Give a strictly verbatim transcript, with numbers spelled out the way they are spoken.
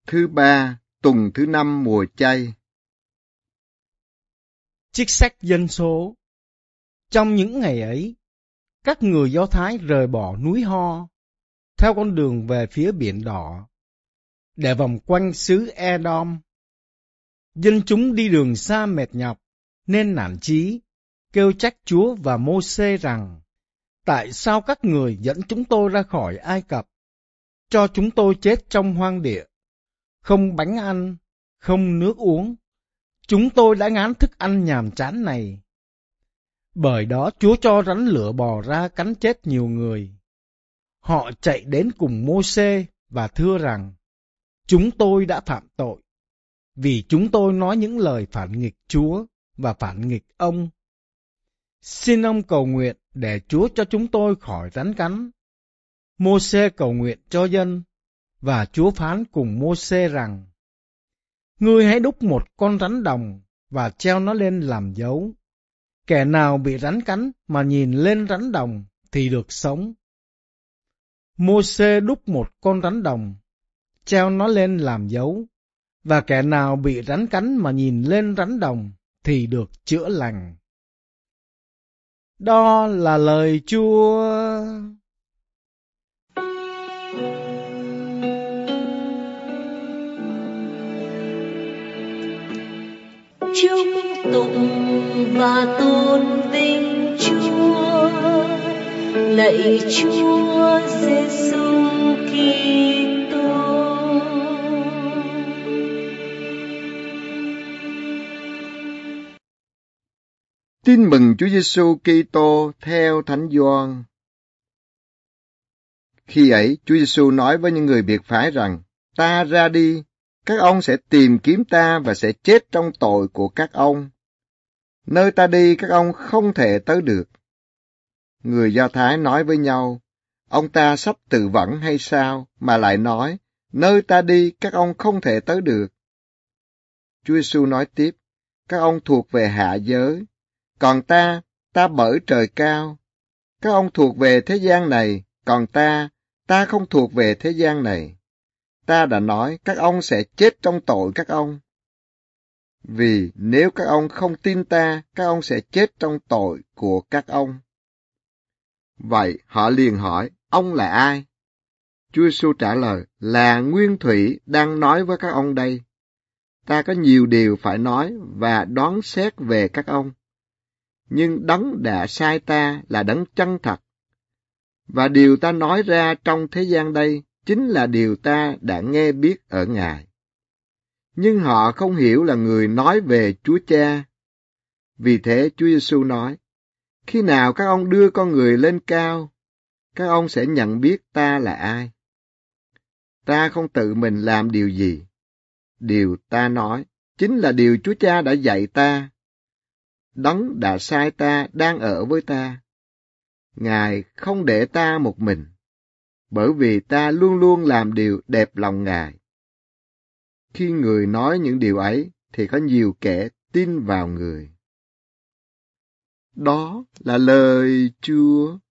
Thứ ba, tuần thứ năm mùa chay. Trích sách Dân số. Trong những ngày ấy, các người Do Thái rời bỏ núi Ho, theo con đường về phía biển Đỏ, để vòng quanh xứ Edom. Dân chúng đi đường xa mệt nhọc, nên nản chí, kêu trách Chúa và Mô-xê rằng: Tại sao các người dẫn chúng tôi ra khỏi Ai Cập, cho chúng tôi chết trong hoang địa, không bánh ăn, không nước uống? Chúng tôi đã ngán thức ăn nhàm chán này. Bởi đó Chúa cho rắn lửa bò ra cắn chết nhiều người. Họ chạy đến cùng Mô-xê và thưa rằng: Chúng tôi đã phạm tội, vì chúng tôi nói những lời phản nghịch Chúa và phản nghịch ông. Xin ông cầu nguyện để Chúa cho chúng tôi khỏi rắn cắn. Mô-xê cầu nguyện cho dân, và Chúa phán cùng Mô-xê rằng: Ngươi hãy đúc một con rắn đồng và treo nó lên làm dấu. Kẻ nào bị rắn cắn mà nhìn lên rắn đồng thì được sống. Mô-xê đúc một con rắn đồng, treo nó lên làm dấu, và kẻ nào bị rắn cắn mà nhìn lên rắn đồng thì được chữa lành. Đó là lời Chúa. Chúc tụng và tôn vinh Chúa, lạy Chúa Giêsu Kitô. Tin mừng Chúa Giêsu Kitô theo Thánh Gioan. Khi ấy, Chúa Giêsu nói với những người biệt phái rằng: Ta ra đi, các ông sẽ tìm kiếm ta và sẽ chết trong tội của các ông. Nơi ta đi, các ông không thể tới được. Người Do Thái nói với nhau: Ông ta sắp tự vẫn hay sao mà lại nói: Nơi ta đi, các ông không thể tới được. Chúa Giêsu nói tiếp: Các ông thuộc về hạ giới, còn ta, ta bởi trời cao. Các ông thuộc về thế gian này, còn ta, ta không thuộc về thế gian này. Ta đã nói các ông sẽ chết trong tội các ông. Vì nếu các ông không tin ta, các ông sẽ chết trong tội của các ông. Vậy họ liền hỏi: Ông là ai? Chúa Giêsu trả lời: Là Nguyên Thủy đang nói với các ông đây. Ta có nhiều điều phải nói và đoán xét về các ông. Nhưng đấng đã sai ta là đấng chân thật. Và điều ta nói ra trong thế gian đây chính là điều ta đã nghe biết ở Ngài. Nhưng họ không hiểu là người nói về Chúa Cha. Vì thế Chúa Giêsu nói: Khi nào các ông đưa con người lên cao, các ông sẽ nhận biết ta là ai. Ta không tự mình làm điều gì. Điều ta nói chính là điều Chúa Cha đã dạy ta. Đấng đã sai ta đang ở với ta. Ngài không để ta một mình, bởi vì ta luôn luôn làm điều đẹp lòng Ngài. Khi người nói những điều ấy, thì có nhiều kẻ tin vào người. Đó là lời Chúa.